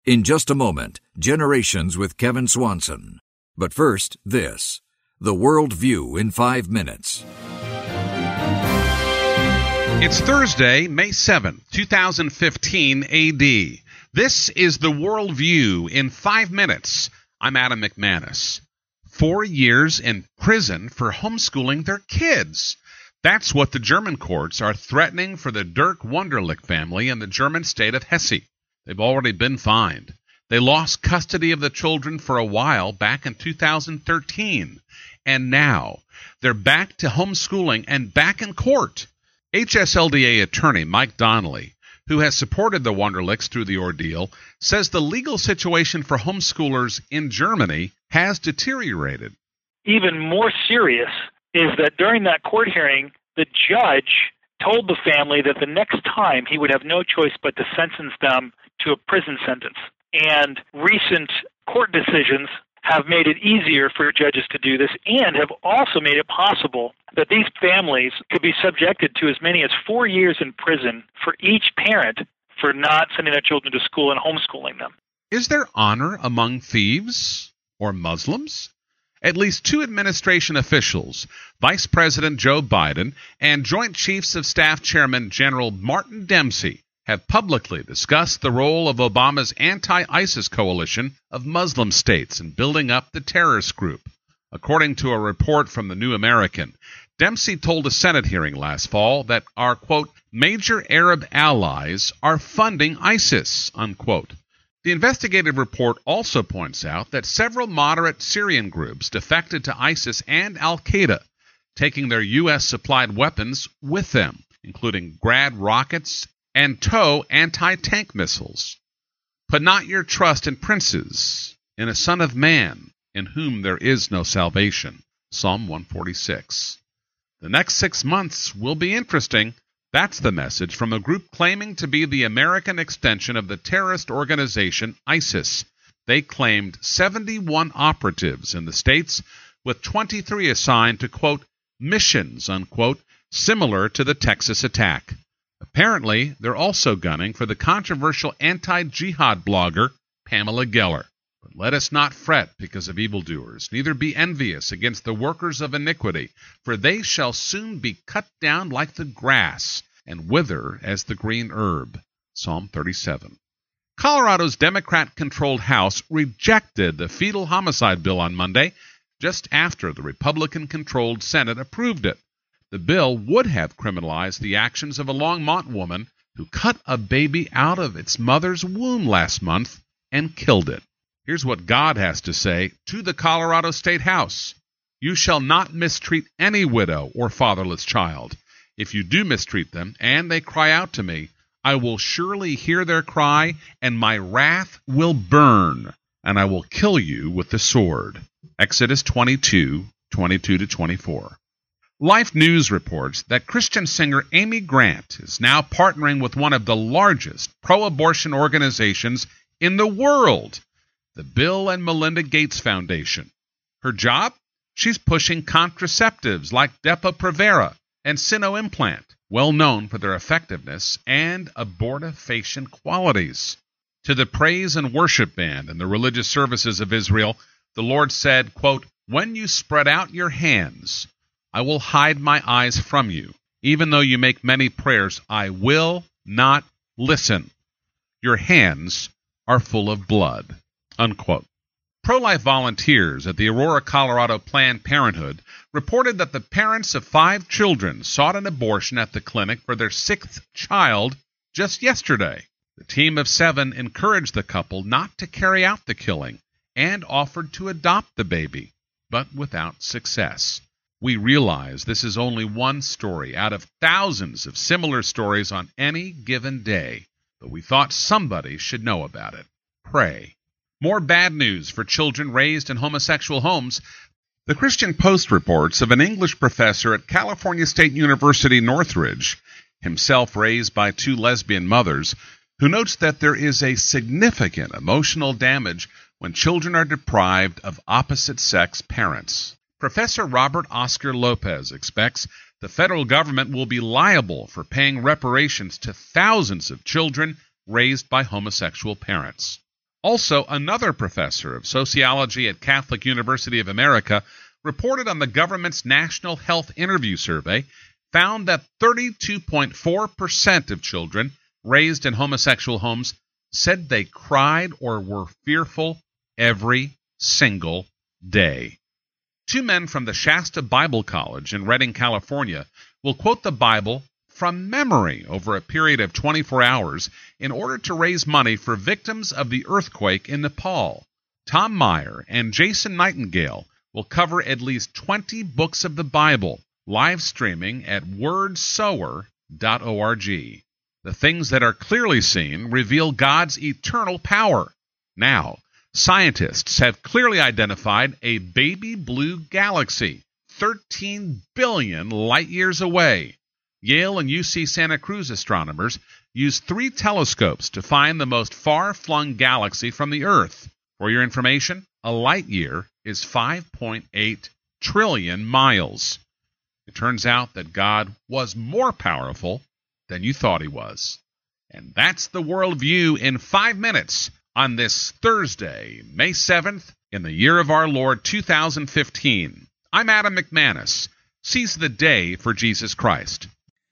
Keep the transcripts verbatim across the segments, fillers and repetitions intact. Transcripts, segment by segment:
In just a moment, Generations with Kevin Swanson. But first, this. The World View in five minutes. It's Thursday, May seventh, twenty fifteen A D. This is The World View in five minutes. I'm Adam McManus. Four years in prison for homeschooling their kids. That's what the German courts are threatening for the Dirk Wunderlich family in the German state of Hesse. They've already been fined. They lost custody of the children for a while back in two thousand thirteen. And now they're back to homeschooling and back in court. H S L D A attorney Mike Donnelly, who has supported the Wunderlichs through the ordeal, says the legal situation for homeschoolers in Germany has deteriorated. Even more serious is that during that court hearing, the judge told the family that the next time he would have no choice but to sentence them to a prison sentence. And recent court decisions have made it easier for judges to do this and have also made it possible that these families could be subjected to as many as four years in prison for each parent for not sending their children to school and homeschooling them. Is there honor among thieves or Muslims? At least two administration officials, Vice President Joe Biden and Joint Chiefs of Staff Chairman General Martin Dempsey, have publicly discussed the role of Obama's anti-ISIS coalition of Muslim states in building up the terrorist group. According to a report from the New American, Dempsey told a Senate hearing last fall that our, quote, major Arab allies are funding ISIS, unquote. The investigative report also points out that several moderate Syrian groups defected to ISIS and al-Qaeda, taking their U S-supplied weapons with them, including Grad rockets and TOW anti-tank missiles. Put not your trust in princes, in a son of man, in whom there is no salvation. Psalm one forty-six. The next six months will be interesting. That's the message from a group claiming to be the American extension of the terrorist organization ISIS. They claimed seventy-one operatives in the states, with twenty-three assigned to, quote, missions, unquote, similar to the Texas attack. Apparently, they're also gunning for the controversial anti-jihad blogger Pamela Geller. But let us not fret because of evildoers, neither be envious against the workers of iniquity, for they shall soon be cut down like the grass and wither as the green herb. Psalm thirty-seven. Colorado's Democrat-controlled House rejected the fetal homicide bill on Monday, just after the Republican-controlled Senate approved it. The bill would have criminalized the actions of a Longmont woman who cut a baby out of its mother's womb last month and killed it. Here's what God has to say to the Colorado State House. You shall not mistreat any widow or fatherless child. If you do mistreat them, and they cry out to me, I will surely hear their cry, and my wrath will burn, and I will kill you with the sword. Exodus twenty-two, twenty-two to twenty-four. Life News reports that Christian singer Amy Grant is now partnering with one of the largest pro-abortion organizations in the world, the Bill and Melinda Gates Foundation. Her job? She's pushing contraceptives like Depo-Provera and Sino Implant, well known for their effectiveness and abortifacient qualities. To the praise and worship band in the religious services of Israel, the Lord said, quote, when you spread out your hands, I will hide my eyes from you. Even though you make many prayers, I will not listen. Your hands are full of blood. Unquote. Pro-life volunteers at the Aurora, Colorado Planned Parenthood reported that the parents of five children sought an abortion at the clinic for their sixth child just yesterday. The team of seven encouraged the couple not to carry out the killing and offered to adopt the baby, but without success. We realize this is only one story out of thousands of similar stories on any given day, but we thought somebody should know about it. Pray. More bad news for children raised in homosexual homes. The Christian Post reports of an English professor at California State University Northridge, himself raised by two lesbian mothers, who notes that there is a significant emotional damage when children are deprived of opposite-sex parents. Professor Robert Oscar Lopez expects the federal government will be liable for paying reparations to thousands of children raised by homosexual parents. Also, another professor of sociology at Catholic University of America reported on the government's National Health Interview Survey found that thirty-two point four percent of children raised in homosexual homes said they cried or were fearful every single day. Two men from the Shasta Bible College in Redding, California, will quote the Bible from memory over a period of twenty-four hours in order to raise money for victims of the earthquake in Nepal. Tom Meyer and Jason Nightingale will cover at least twenty books of the Bible, live streaming at word sower dot org. The things that are clearly seen reveal God's eternal power. Now, scientists have clearly identified a baby blue galaxy thirteen billion light-years away. Yale and U C Santa Cruz astronomers used three telescopes to find the most far-flung galaxy from the Earth. For your information, a light-year is five point eight trillion miles. It turns out that God was more powerful than you thought he was. And that's the worldview in five minutes on this Thursday, May seventh, in the year of our Lord two thousand fifteen. I'm Adam McManus. Seize the day for Jesus Christ.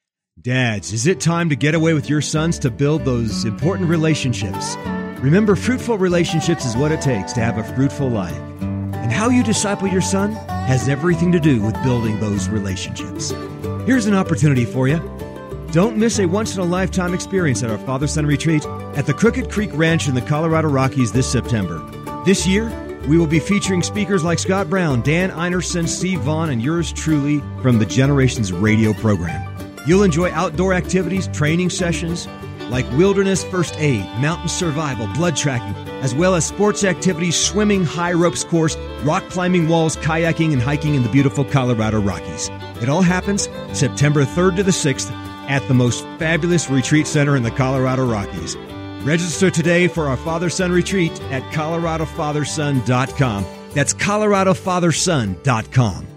Dads, is it time to get away with your sons to build those important relationships? Remember, fruitful relationships is what it takes to have a fruitful life. And how you disciple your son has everything to do with building those relationships. Here's an opportunity for you. Don't miss a once-in-a-lifetime experience at our Father-Son Retreat at the Crooked Creek Ranch in the Colorado Rockies this September. This year, we will be featuring speakers like Scott Brown, Dan Einerson, Steve Vaughn, and yours truly from the Generations radio program. You'll enjoy outdoor activities, training sessions like wilderness first aid, mountain survival, blood tracking, as well as sports activities, swimming, high ropes course, rock climbing walls, kayaking, and hiking in the beautiful Colorado Rockies. It all happens September third to the sixth at the most fabulous retreat center in the Colorado Rockies. Register today for our Father-Son Retreat at colorado father son dot com. That's colorado father son dot com.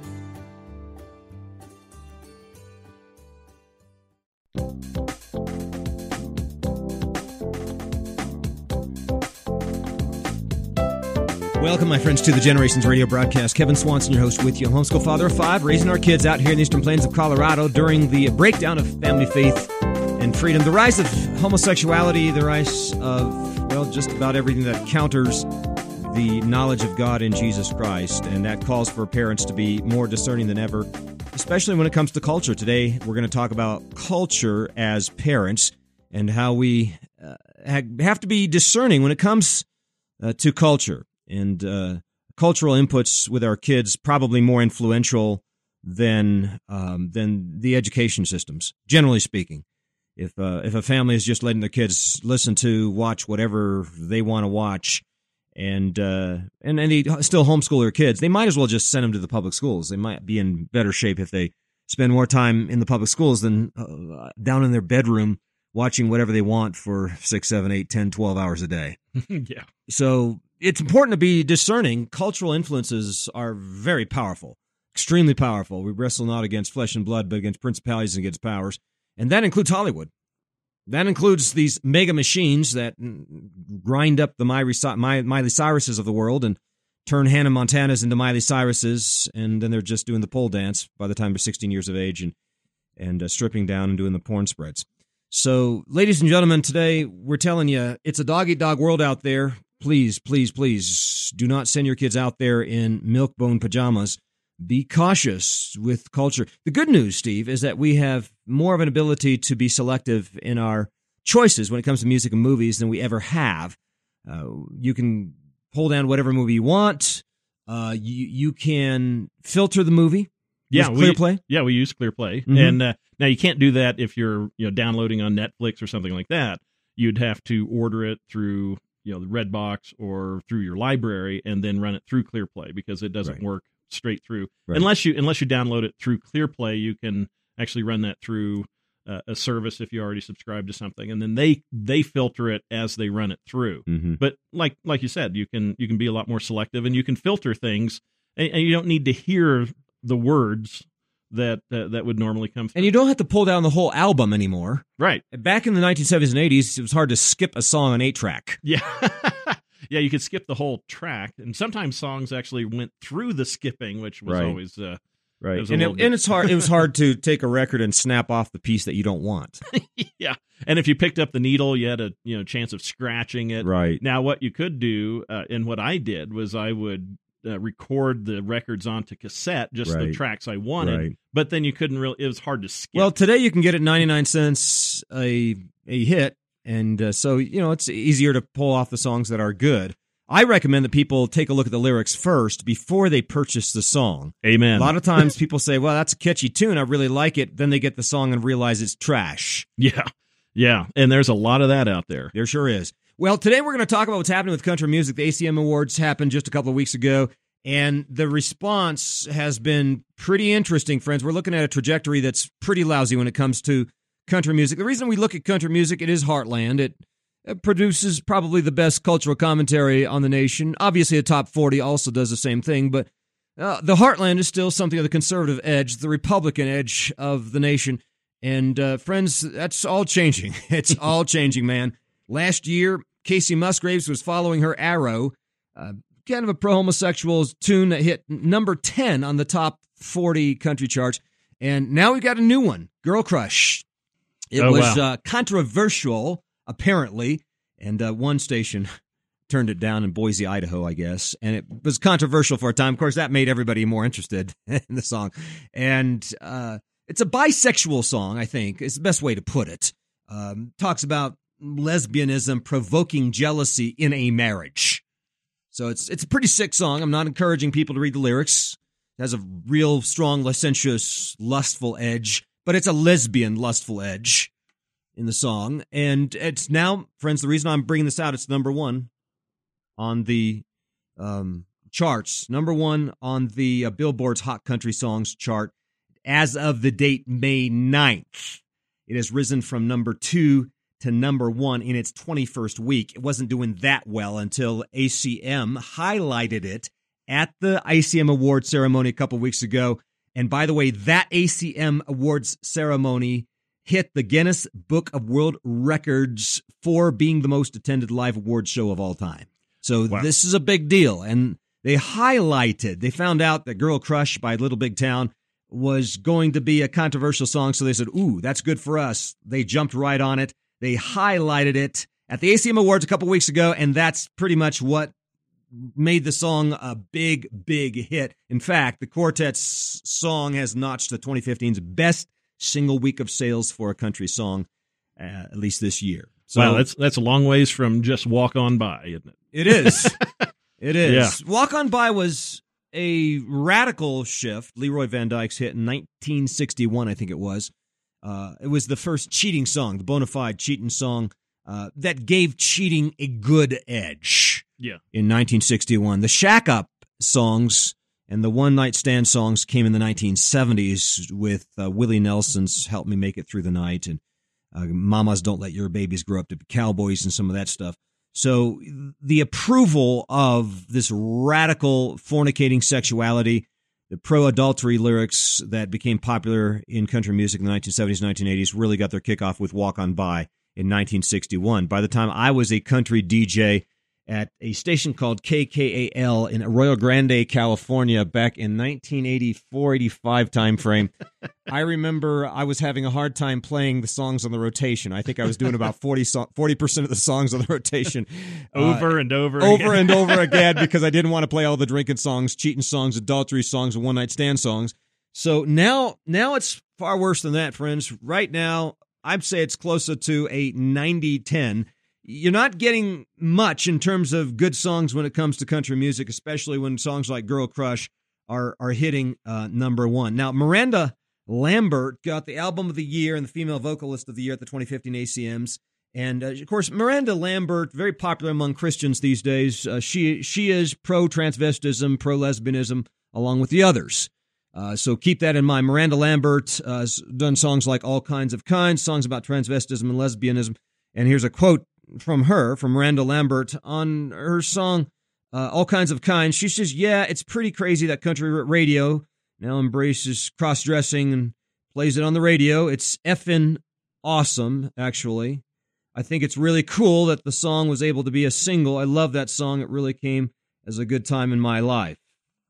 Welcome, my friends, to the Generations Radio broadcast. Kevin Swanson, your host, with you. Homeschool father of five, raising our kids out here in the Eastern Plains of Colorado during the breakdown of family faith and freedom, the rise of homosexuality, the rise of, well, just about everything that counters the knowledge of God in Jesus Christ. And that calls for parents to be more discerning than ever, especially when it comes to culture. Today, we're going to talk about culture as parents and how we uh, have to be discerning when it comes uh, to culture. And uh, cultural inputs with our kids probably more influential than um, than the education systems, generally speaking. If uh, if a family is just letting their kids listen to, watch whatever they want to watch, and uh, and and they still homeschool their kids, they might as well just send them to the public schools. They might be in better shape if they spend more time in the public schools than uh, down in their bedroom watching whatever they want for six, seven, eight, ten, twelve hours a day. Yeah. So it's important to be discerning. Cultural influences are very powerful, extremely powerful. We wrestle not against flesh and blood, but against principalities and against powers. And that includes Hollywood. That includes these mega machines that grind up the Miley Cyruses of the world and turn Hannah Montanas into Miley Cyruses, and then they're just doing the pole dance by the time they're sixteen years of age and, and uh, stripping down and doing the porn spreads. So, ladies and gentlemen, today we're telling you it's a dog-eat-dog world out there. Please, please, please do not send your kids out there in milk-bone pajamas. Be cautious with culture. The good news, Steve, is that we have more of an ability to be selective in our choices when it comes to music and movies than we ever have. Uh, you can pull down whatever movie you want. Uh, you, you can filter the movie. Yeah, with ClearPlay. We, yeah, we use ClearPlay. Mm-hmm. And uh, now you can't do that if you're you know downloading on Netflix or something like that. You'd have to order it through you know the Redbox or through your library and then run it through ClearPlay because it doesn't Right. work straight through. Right. Unless you unless you download it through ClearPlay, you can actually run that through uh, a service if you already subscribe to something, and then they they filter it as they run it through. Mm-hmm. But like like you said, you can you can be a lot more selective, and you can filter things, and, and you don't need to hear the words that uh, that would normally come through. And you don't have to pull down the whole album anymore. Right. Back in the nineteen seventies and eighties, it was hard to skip a song on eight track. Yeah. yeah, you could skip the whole track, and sometimes songs actually went through the skipping, which was Right. always uh, Right, was a and little it, bit- and it's hard. It was hard to take a record and snap off the piece that you don't want. yeah. And if you picked up the needle, you had a you know chance of scratching it. Right. Now, what you could do, uh, and what I did was I would uh, record the records onto cassette, just the Right. tracks I wanted. Right. But then you couldn't really. It was hard to skip. Well, today you can get it ninety-nine cents a a hit, and uh, so you know it's easier to pull off the songs that are good. I recommend that people take a look at the lyrics first before they purchase the song. Amen. A lot of times people say, "Well, that's a catchy tune. I really like it." Then they get the song and realize it's trash. Yeah. Yeah. And there's a lot of that out there. There sure is. Well, today we're going to talk about what's happening with country music. The A C M Awards happened just a couple of weeks ago, and the response has been pretty interesting, friends. We're looking at a trajectory that's pretty lousy when it comes to country music. The reason we look at country music, it is Heartland. It, it produces probably the best cultural commentary on the nation. Obviously, the top forty also does the same thing, but uh, the Heartland is still something of the conservative edge, the Republican edge of the nation. And, uh, friends, that's all changing. It's all changing, man. Last year, Casey Musgraves was following her arrow, uh, kind of a pro-homosexual tune that hit number ten on the top forty country charts. And now we've got a new one, Girl Crush. It Oh, was wow. uh, controversial, apparently, and uh, one station turned it down in Boise, Idaho, I guess. And it was controversial for a time. Of course, that made everybody more interested in the song. And uh, it's a bisexual song, I think, is the best way to put it. Um, talks about lesbianism provoking jealousy in a marriage. So it's it's a pretty sick song. I'm not encouraging people to read the lyrics. It has a real strong, licentious, lustful edge, but it's a lesbian lustful edge in the song. And it's now, friends, the reason I'm bringing this out, it's number one on the um, charts. Number one on the uh, Billboard's Hot Country Songs chart as of the date May ninth. It has risen from number two to number one in its twenty-first week. It wasn't doing that well until A C M highlighted it at the A C M Awards ceremony a couple weeks ago. And by the way, that A C M Awards ceremony hit the Guinness Book of World Records for being the most attended live awards show of all time. So Wow. this is a big deal. And they highlighted, they found out that Girl Crush by Little Big Town was going to be a controversial song. So they said, ooh, that's good for us. They jumped right on it. They highlighted it at the A C M Awards a couple weeks ago, and that's pretty much what made the song a big, big hit. In fact, the quartet's song has notched the twenty fifteen's best single week of sales for a country song, uh, at least this year. So Wow, that's that's a long ways from just Walk On By, isn't it? it is. It is. Yeah. Walk On By was a radical shift. Leroy Van Dyke's hit in nineteen sixty-one, I think it was. Uh, it was the first cheating song, the bona fide cheating song uh, that gave cheating a good edge. Yeah. In nineteen sixty-one. The Shack Up songs and the One Night Stand songs came in the nineteen seventies with uh, Willie Nelson's Help Me Make It Through the Night and uh, Mamas Don't Let Your Babies Grow Up to Be Cowboys and some of that stuff. So the approval of this radical fornicating sexuality, the pro-adultery lyrics that became popular in country music in the nineteen seventies, nineteen eighties really got their kickoff with Walk On By in nineteen sixty-one. By the time I was a country D J at a station called K K A L in Arroyo Grande, California, back in nineteen eighty-four, eighty-five timeframe, I remember I was having a hard time playing the songs on the rotation. I think I was doing about forty percent of the songs on the rotation. Over uh, and over Over again. and over again because I didn't want to play all the drinking songs, cheating songs, adultery songs, and one-night stand songs. So now, now it's far worse than that, friends. Right now, I'd say it's closer to a ninety ten. You're not getting much in terms of good songs when it comes to country music, especially when songs like Girl Crush are are hitting uh, number one. Now, Miranda Lambert got the Album of the Year and the Female Vocalist of the Year at the twenty fifteen A C Ms. And, uh, of course, Miranda Lambert, very popular among Christians these days. Uh, she she is pro-transvestism, pro-lesbianism, along with the others. Uh, so keep that in mind. Miranda Lambert uh, has done songs like All Kinds of Kinds, songs about transvestism and lesbianism. And here's a quote from her, from Miranda Lambert, on her song, uh, All Kinds of Kinds. She says, yeah, it's pretty crazy that country radio now embraces cross-dressing and plays it on the radio. It's effing awesome, actually. I think it's really cool that the song was able to be a single. I love that song. It really came as a good time in my life.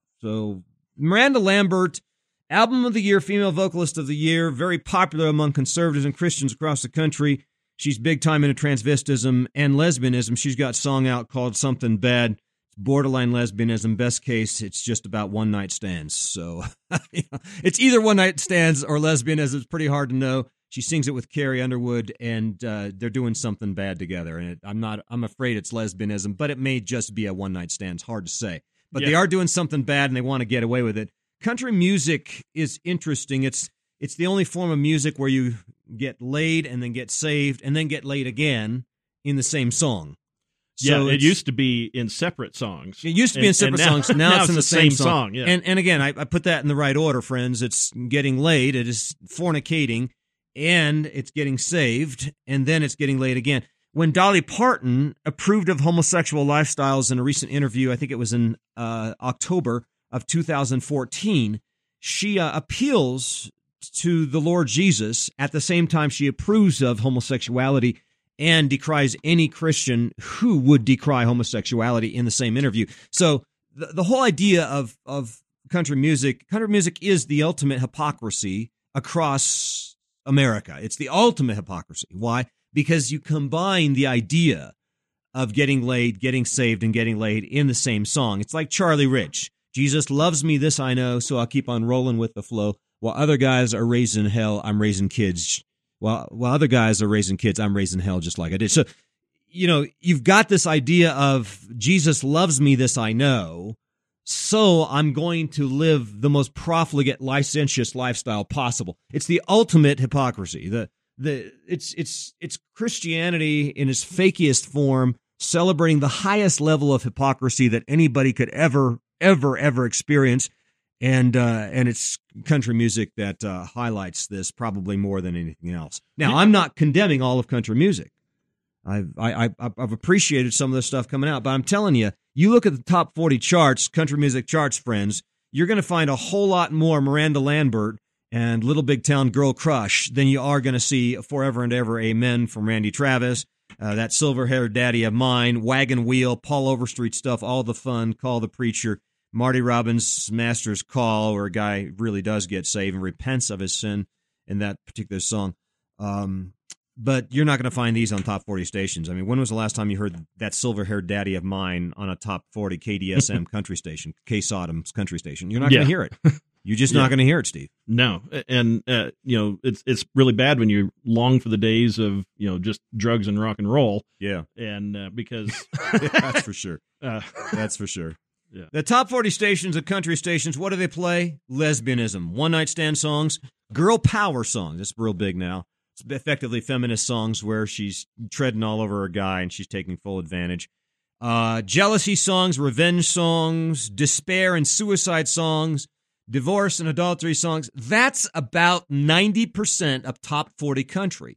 So Miranda Lambert, Album of the Year, Female Vocalist of the Year, very popular among conservatives and Christians across the country. She's big time into transvestism and lesbianism. She's got a song out called Something Bad. It's borderline lesbianism. Best case, it's just about one-night stands. So you know, it's either one-night stands or lesbianism. It's pretty hard to know. She sings it with Carrie Underwood, and uh, they're doing something bad together. And it, I'm not. I'm afraid it's lesbianism, but it may just be a one-night stand. It's hard to say. But yeah. They are doing something bad, and they want to get away with it. Country music is interesting. It's it's the only form of music where you get laid and then get saved and then get laid again in the same song. So yeah, it used to be in separate songs. It used to be and, in separate now, songs. Now, now it's, it's in the, the same, same song. song yeah. And and again, I, I put that in the right order, friends. It's getting laid, it is fornicating, and it's getting saved, and then it's getting laid again. When Dolly Parton approved of homosexual lifestyles in a recent interview, I think it was in uh, October of two thousand fourteen, she uh, appeals to the Lord Jesus at the same time she approves of homosexuality and decries any Christian who would decry homosexuality in the same interview. So the, the whole idea of, of country music, country music is the ultimate hypocrisy across America. It's the ultimate hypocrisy. Why? Because you combine the idea of getting laid, getting saved, and getting laid in the same song. It's like Charlie Rich. Jesus loves me, this I know, so I'll keep on rolling with the flow. While other guys are raising hell, I'm raising kids. While, while other guys are raising kids, I'm raising hell just like I did. So, you know, you've got this idea of Jesus loves me, this I know, so I'm going to live the most profligate, licentious lifestyle possible. It's the ultimate hypocrisy. The the it's it's it's Christianity in its fakiest form, celebrating the highest level of hypocrisy that anybody could ever, ever, ever experience. And uh, and it's country music that uh, highlights this probably more than anything else. Now, I'm not condemning all of country music. I've I, I, I've appreciated some of the stuff coming out, but I'm telling you, you look at the top forty charts, country music charts, friends, you're going to find a whole lot more Miranda Lambert and Little Big Town Girl Crush than you are going to see Forever and Ever Amen from Randy Travis, uh, that Silver-Haired Daddy of Mine, Wagon Wheel, Paul Overstreet stuff, All the Fun, Call the Preacher, Marty Robbins' Master's Call, where a guy really does get saved and repents of his sin in that particular song. Um, but you're not going to find these on top forty stations. I mean, when was the last time you heard that Silver-Haired Daddy of Mine on a top forty K D S M country station, K Sodom's country station? You're not yeah. going to hear it. You're just yeah. not going to hear it, Steve. No, and uh, you know it's it's really bad when you long for the days of you know just drugs and rock and roll. Yeah, and uh, because that's for sure. Uh, that's for sure. Yeah. The top forty stations of country stations, what do they play? Lesbianism, one-night stand songs, girl power songs. It's real big now. It's effectively feminist songs where she's treading all over a guy and she's taking full advantage. Uh, jealousy songs, revenge songs, despair and suicide songs, divorce and adultery songs. That's about ninety percent of top forty country.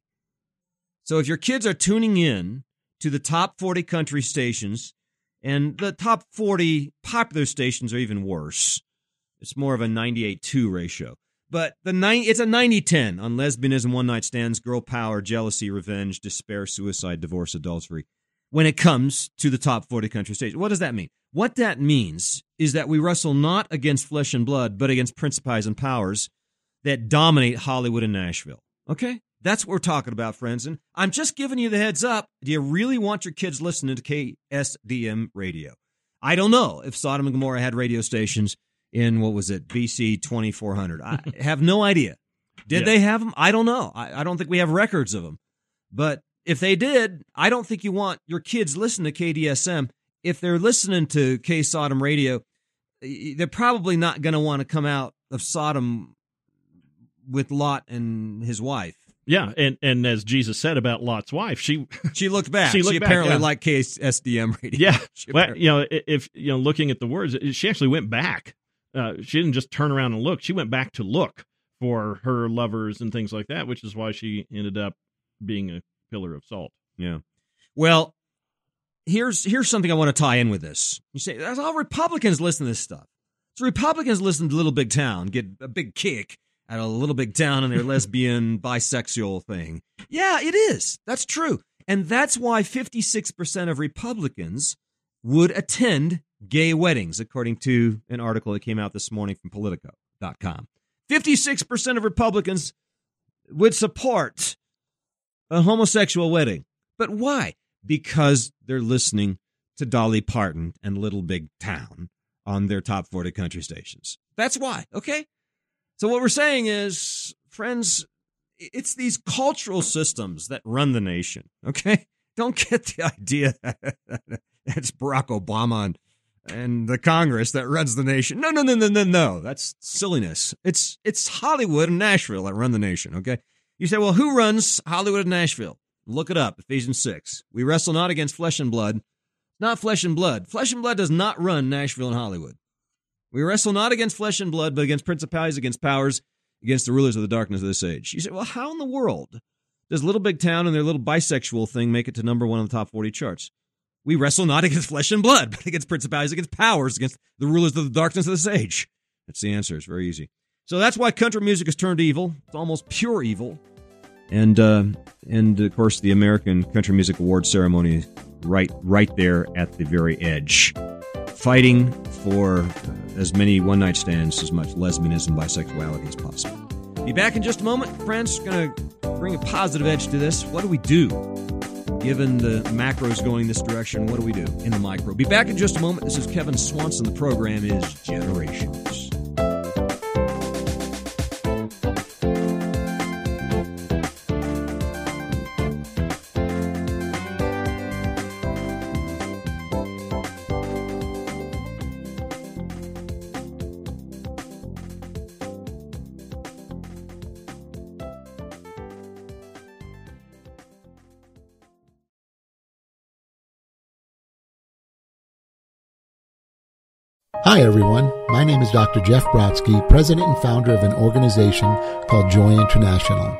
So if your kids are tuning in to the top forty country stations, and the top forty popular stations are even worse. It's more of a ninety-eight two ratio. But the nine, it's a ninety ten on lesbianism, one-night stands, girl power, jealousy, revenge, despair, suicide, divorce, adultery. When it comes to the top forty country stations, what does that mean? What that means is that we wrestle not against flesh and blood, but against principalities and powers that dominate Hollywood and Nashville. Okay? That's what we're talking about, friends. And I'm just giving you the heads up. Do you really want your kids listening to K S D M radio? I don't know if Sodom and Gomorrah had radio stations in, what was it, B C twenty-four hundred. I have no idea. Did yeah. they have them? I don't know. I, I don't think we have records of them. But if they did, I don't think you want your kids listening to K D S M. If they're listening to K Sodom radio, they're probably not going to want to come out of Sodom with Lot and his wife. Yeah, and, and as Jesus said about Lot's wife, she she looked back. She, looked she back, apparently yeah. liked K S D M radio. Yeah, well, you know, if you know, looking at the words, she actually went back. Uh, she didn't just turn around and look. She went back to look for her lovers and things like that, which is why she ended up being a pillar of salt. Yeah. Well, here's here's something I want to tie in with this. You say, that's all Republicans listen to this stuff. So Republicans listen to Little Big Town, get a big kick at a Little Big Town and their lesbian, bisexual thing. Yeah, it is. That's true. And that's why fifty-six percent of Republicans would attend gay weddings, according to an article that came out this morning from Politico dot com. fifty-six percent of Republicans would support a homosexual wedding. But why? Because they're listening to Dolly Parton and Little Big Town on their top forty country stations. That's why, okay? So what we're saying is, friends, it's these cultural systems that run the nation, okay? Don't get the idea that it's Barack Obama and, and the Congress that runs the nation. No, no, no, no, no, no. That's silliness. It's it's Hollywood and Nashville that run the nation, okay? You say, well, who runs Hollywood and Nashville? Look it up, Ephesians six. We wrestle not against flesh and blood. Not flesh and blood. Flesh and blood does not run Nashville and Hollywood. We wrestle not against flesh and blood, but against principalities, against powers, against the rulers of the darkness of this age. You say, well, how in the world does Little Big Town and their little bisexual thing make it to number one on the top forty charts? We wrestle not against flesh and blood, but against principalities, against powers, against the rulers of the darkness of this age. That's the answer. It's very easy. So that's why country music has turned evil. It's almost pure evil. And, uh, and of course, the American Country Music Awards ceremony right, right there at the very edge, fighting for as many one-night stands, as much lesbianism, bisexuality as possible. Be back in just a moment. Friends, going to bring a positive edge to this. What do we do? Given the macros going this direction, what do we do in the micro? Be back in just a moment. This is Kevin Swanson. The program is Generations. Hi everyone, my name is Doctor Jeff Brodsky, president and founder of an organization called Joy International.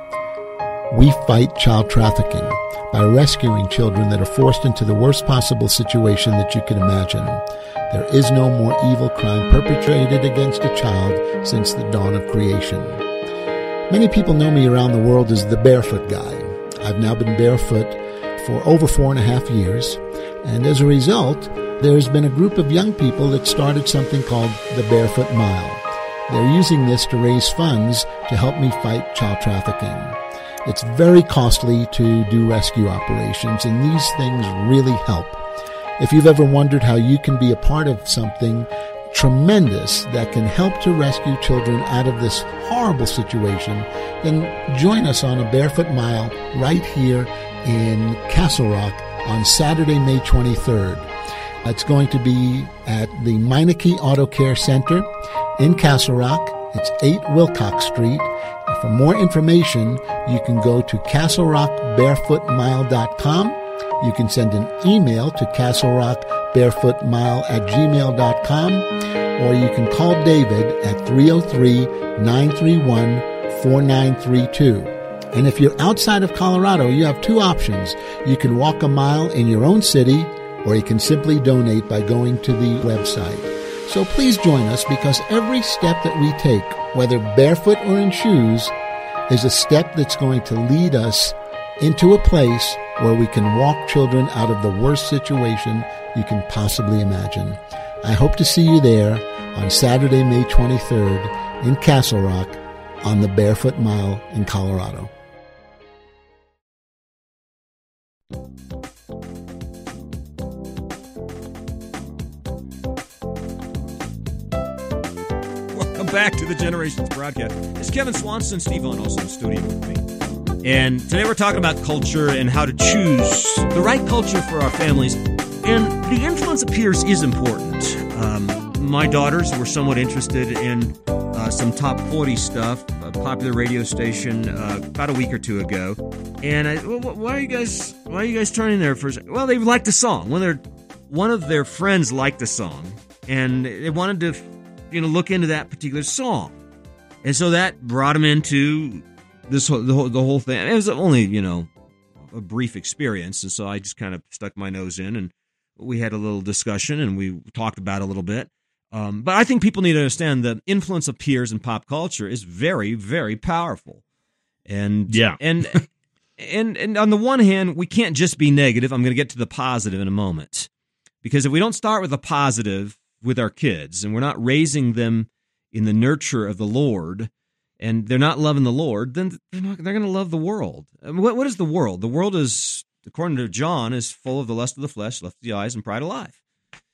We fight child trafficking by rescuing children that are forced into the worst possible situation that you can imagine. There is no more evil crime perpetrated against a child since the dawn of creation. Many people know me around the world as the barefoot guy. I've now been barefoot for over four and a half years, and as a result, there's been a group of young people that started something called the Barefoot Mile. They're using this to raise funds to help me fight child trafficking. It's very costly to do rescue operations, and these things really help. If you've ever wondered how you can be a part of something tremendous that can help to rescue children out of this horrible situation, then join us on a Barefoot Mile right here in Castle Rock on Saturday, May twenty-third. It's going to be at the Meineke Auto Care Center in Castle Rock. It's eight Wilcox Street. For more information, you can go to castle rock barefoot mile dot com. You can send an email to castle rock barefoot mile at gmail dot com, or you can call David at three oh three, nine three one, four nine three two. And if you're outside of Colorado, you have two options. You can walk a mile in your own city, or you can simply donate by going to the website. So please join us, because every step that we take, whether barefoot or in shoes, is a step that's going to lead us into a place where we can walk children out of the worst situation you can possibly imagine. I hope to see you there on Saturday, May twenty-third in Castle Rock on the Barefoot Mile in Colorado. Back to the Generations broadcast. It's Kevin Swanson, Steve Vaughn, also in the studio with me. And today we're talking about culture and how to choose the right culture for our families. And the influence of peers is important. Um, my daughters were somewhat interested in uh, some top forty stuff, a popular radio station uh, about a week or two ago. And I, well, why are you guys? Why are you guys turning there for? A second? Well, they liked the song. One of their one of their friends liked the song, and they wanted to, you know, look into that particular song. And so that brought him into this whole, the whole, the whole thing. It was only, you know, a brief experience. And so I just kind of stuck my nose in, and we had a little discussion, and we talked about it a little bit. Um, but I think people need to understand the influence of peers in pop culture is very, very powerful. And, yeah. and and and on the one hand, we can't just be negative. I'm going to get to the positive in a moment. Because if we don't start with a positive with our kids, and we're not raising them in the nurture of the Lord, and they're not loving the Lord, then they're not, they're going to love the world. I mean, what what is the world? The world is, according to John, is full of the lust of the flesh, lust of the eyes, and pride of life.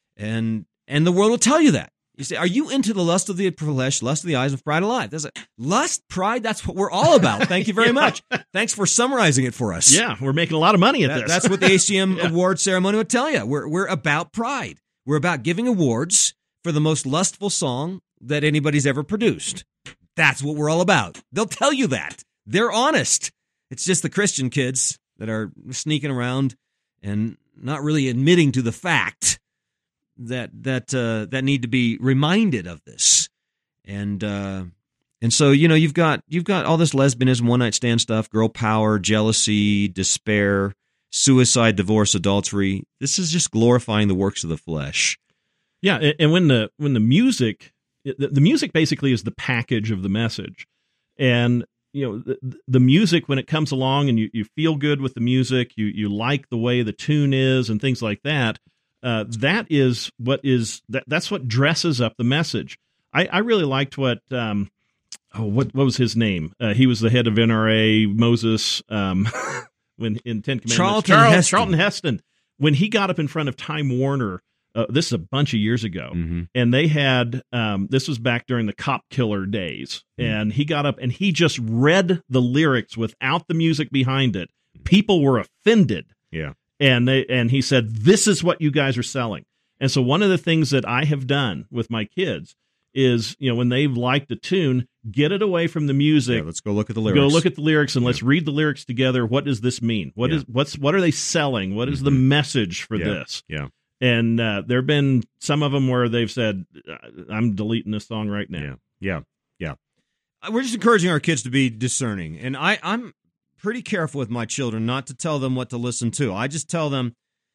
And and the world will tell you that. You say, are you into the lust of the flesh, lust of the eyes, and pride of life? That's a, lust, pride, that's what we're all about. Thank you very yeah. much. Thanks for summarizing it for us. Yeah, we're making a lot of money at that, this. That's what the A C M yeah. award ceremony would tell you. We're, we're about pride. We're about giving awards for the most lustful song that anybody's ever produced. That's what we're all about. They'll tell you that. They're honest. It's just the Christian kids that are sneaking around and not really admitting to the fact that that uh, that need to be reminded of this, and uh, and so you know you've got you've got all this lesbianism, one night stand stuff, girl power, jealousy, despair, suicide, divorce, adultery. This is just glorifying the works of the flesh. Yeah, and when the when the music the, the music basically is the package of the message, and you know the, the music when it comes along and you, you feel good with the music, you you like the way the tune is and things like that. Uh, that is what is that, that's what dresses up the message. I, I really liked what um, oh what what was his name? Uh, he was the head of N R A, Moses, um, when in Ten Commandments. Charlton Charles, Heston. Charlton Heston. When he got up in front of Time Warner, uh, this is a bunch of years ago, mm-hmm. and they had um, this was back during the Cop Killer days, mm-hmm. and he got up and he just read the lyrics without the music behind it. People were offended. Yeah. And they, and he said, this is what you guys are selling. And so one of the things that I have done with my kids is, you know, when they've liked a tune, get it away from the music. Yeah, let's go look at the lyrics. Go look at the lyrics and yeah. let's read the lyrics together. What does this mean? What yeah. is what's what are they selling? What is mm-hmm. the message for yeah. this? Yeah. And uh, there have been some of them where they've said, I'm deleting this song right now. Yeah. Yeah. Yeah. We're just encouraging our kids to be discerning. And I, I'm pretty careful with my children not to tell them what to listen to. I just tell them,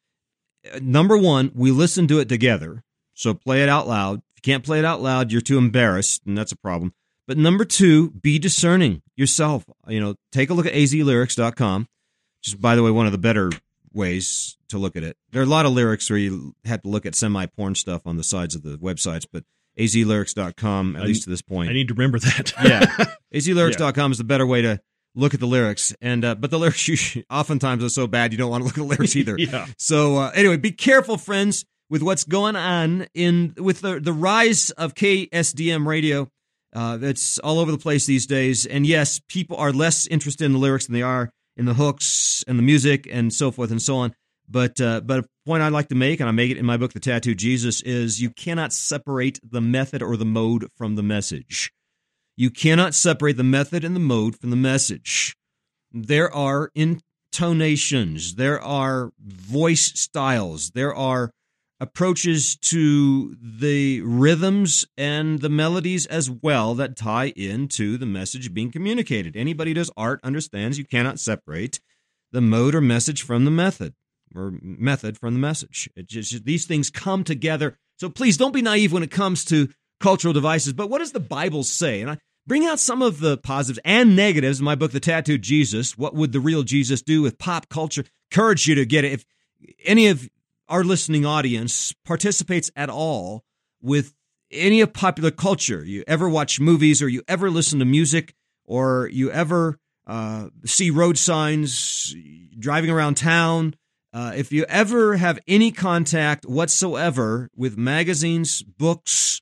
number one, we listen to it together. So play it out loud. If you can't play it out loud, you're too embarrassed, and that's a problem. But number two, be discerning yourself. You know, take a look at a z lyrics dot com, which is, by the way, one of the better ways to look at it. There are a lot of lyrics where you have to look at semi-porn stuff on the sides of the websites, but a z lyrics dot com, at I, least to this point. I need to remember that. yeah. a z lyrics dot com yeah. is the better way to look at the lyrics, and uh, but the lyrics you, oftentimes are so bad you don't want to look at the lyrics either. yeah. So uh, anyway, be careful, friends, with what's going on in with the the rise of K S D M radio. Uh, it's all over the place these days, and yes, people are less interested in the lyrics than they are in the hooks and the music and so forth and so on. But uh, but a point I'd like to make, and I make it in my book, The Tattooed Jesus, is you cannot separate the method or the mode from the message. You cannot separate the method and the mode from the message. There are intonations. There are voice styles. There are approaches to the rhythms and the melodies as well that tie into the message being communicated. Anybody who does art understands you cannot separate the mode or message from the method, or method from the message. It just, these things come together. So please don't be naive when it comes to cultural devices, but what does the Bible say? And I bring out some of the positives and negatives in my book, The Tattooed Jesus. What would the real Jesus do with pop culture? Encourage you to get it. If any of our listening audience participates at all with any of popular culture, you ever watch movies or you ever listen to music or you ever uh, see road signs driving around town, uh, if you ever have any contact whatsoever with magazines, books,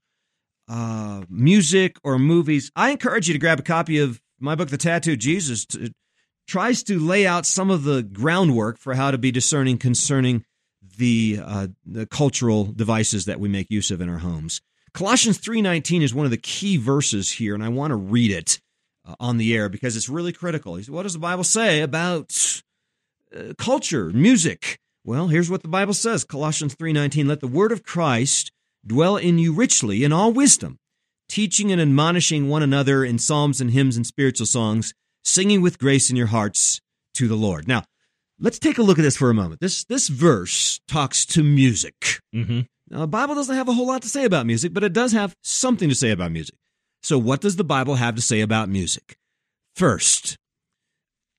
Uh, music or movies, I encourage you to grab a copy of my book, The Tattooed Jesus. It tries to lay out some of the groundwork for how to be discerning concerning the, uh, the cultural devices that we make use of in our homes. Colossians three nineteen is one of the key verses here, and I want to read it uh, on the air because it's really critical. He said, what does the Bible say about uh, culture, music? Well, here's what the Bible says, Colossians three nineteen, let the word of Christ dwell in you richly in all wisdom, teaching and admonishing one another in psalms and hymns and spiritual songs, singing with grace in your hearts to the Lord. Now, let's take a look at this for a moment. This this verse talks to music. Mm-hmm. Now, the Bible doesn't have a whole lot to say about music, but it does have something to say about music. So what does the Bible have to say about music? First,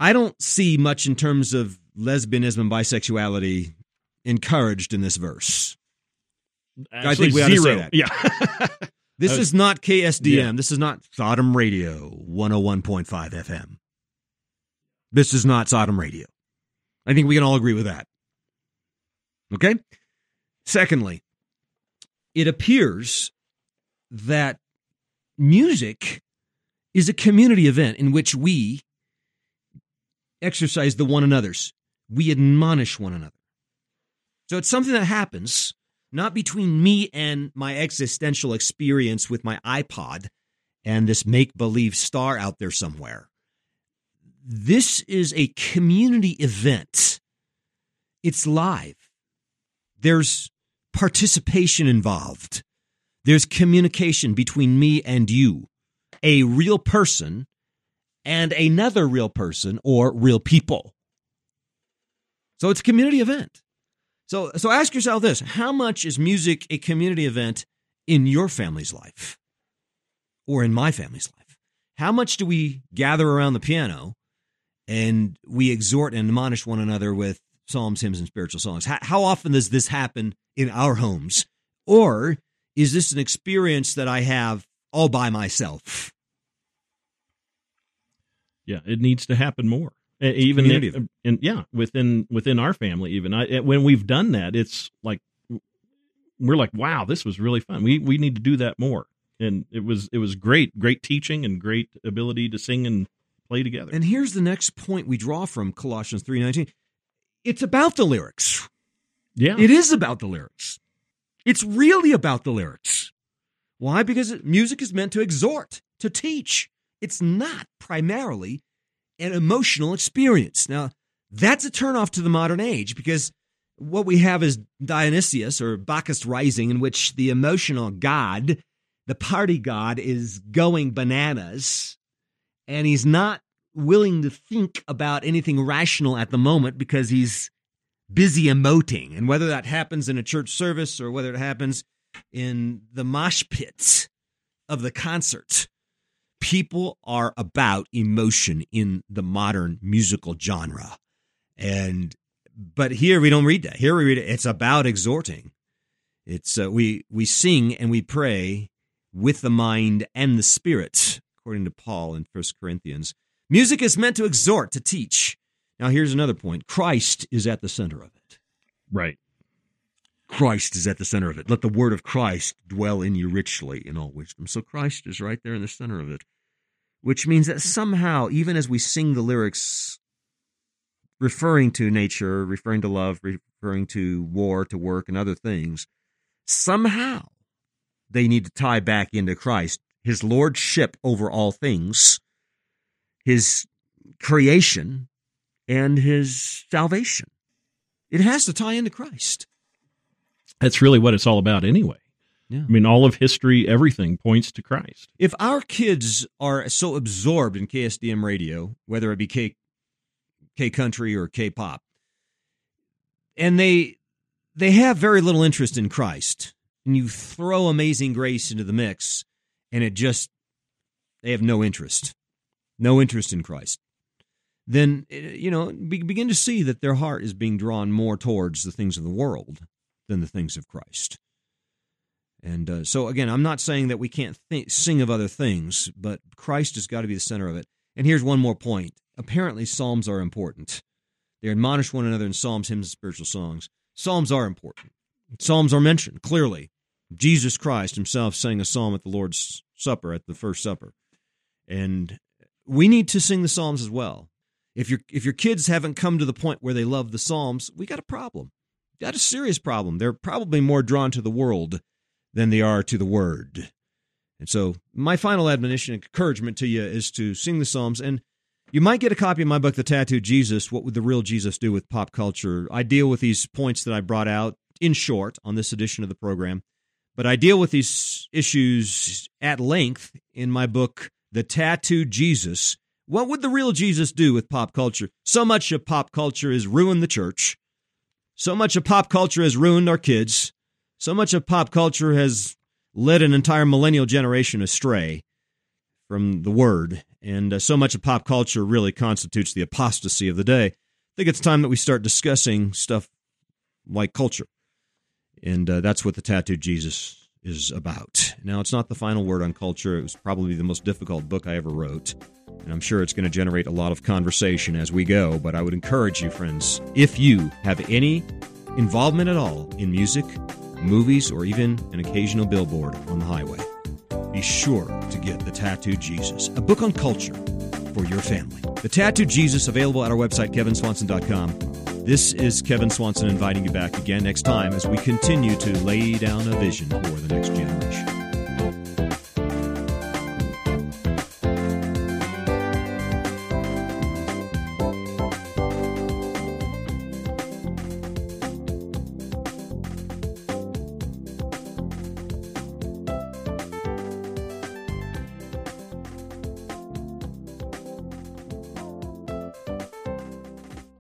I don't see much in terms of lesbianism and bisexuality encouraged in this verse. Actually, I think we ought to say that. Yeah. This is not K S D M. Yeah. This is not Sodom Radio one oh one point five F M. This is not Sodom Radio. I think we can all agree with that. Okay? Secondly, it appears that music is a community event in which we exercise the one another's. We admonish one another. So it's something that happens not between me and my existential experience with my iPod and this make-believe star out there somewhere. This is a community event. It's live. There's participation involved. There's communication between me and you, a real person and another real person or real people. So it's a community event. So, so ask yourself this, how much is music a community event in your family's life or in my family's life? How much do we gather around the piano and we exhort and admonish one another with psalms, hymns, and spiritual songs? How, how often does this happen in our homes? Or is this an experience that I have all by myself? Yeah, it needs to happen more. Even in, in, yeah, within within our family, even I, when we've done that, it's like we're like, wow, this was really fun. We we need to do that more, and it was it was great, great teaching and great ability to sing and play together. And here's the next point we draw from Colossians three nineteen. It's about the lyrics. Yeah, it is about the lyrics. It's really about the lyrics. Why? Because music is meant to exhort, to teach. It's not primarily an emotional experience. Now, that's a turnoff to the modern age because what we have is Dionysius or Bacchus Rising, in which the emotional god, the party god, is going bananas, and he's not willing to think about anything rational at the moment because he's busy emoting. And whether that happens in a church service or whether it happens in the mosh pits of the concert, people are about emotion in the modern musical genre. And but here we don't read that. Here we read it. It's about exhorting. It's uh, we we sing and we pray with the mind and the spirit, according to Paul in First Corinthians. Music is meant to exhort, to teach. Now here's another point. Christ is at the center of it. Right. Christ is at the center of it. Let the word of Christ dwell in you richly in all wisdom. So Christ is right there in the center of it, which means that somehow, even as we sing the lyrics referring to nature, referring to love, referring to war, to work, and other things, somehow they need to tie back into Christ, his lordship over all things, his creation, and his salvation. It has to tie into Christ. That's really what it's all about anyway. Yeah. I mean, all of history, everything points to Christ. If our kids are so absorbed in K S D M radio, whether it be K, K country or K-pop, and they they have very little interest in Christ, and you throw Amazing Grace into the mix, and it just, they have no interest, no interest in Christ, then, you know, be, begin to see that their heart is being drawn more towards the things of the world than the things of Christ. And uh, so, again, I'm not saying that we can't think, sing of other things, but Christ has got to be the center of it. And here's one more point. Apparently, psalms are important. They admonish one another in psalms, hymns, and spiritual songs. Psalms are important. Psalms are mentioned, clearly. Jesus Christ himself sang a psalm at the Lord's Supper, at the First Supper. And we need to sing the psalms as well. If your if your kids haven't come to the point where they love the psalms, we got a problem. We got a serious problem. They're probably more drawn to the world than they are to the Word. And so my final admonition and encouragement to you is to sing the Psalms. And you might get a copy of my book, The Tattooed Jesus, What Would the Real Jesus Do with Pop Culture? I deal with these points that I brought out in short on this edition of the program. But I deal with these issues at length in my book, The Tattooed Jesus, What Would the Real Jesus Do with Pop Culture? So much of pop culture has ruined the church. So much of pop culture has ruined our kids. So much of pop culture has led an entire millennial generation astray from the Word. And uh, so much of pop culture really constitutes the apostasy of the day. I think it's time that we start discussing stuff like culture. And uh, that's what the Tattooed Jesus is about. Now, it's not the final word on culture. It was probably the most difficult book I ever wrote. And I'm sure it's going to generate a lot of conversation as we go. But I would encourage you, friends, if you have any involvement at all in music, movies, or even an occasional billboard on the highway, be sure to get The Tattooed Jesus, a book on culture for your family. The Tattooed Jesus, available at our website, kevin swanson dot com. This is Kevin Swanson inviting you back again next time as we continue to lay down a vision for the next generation.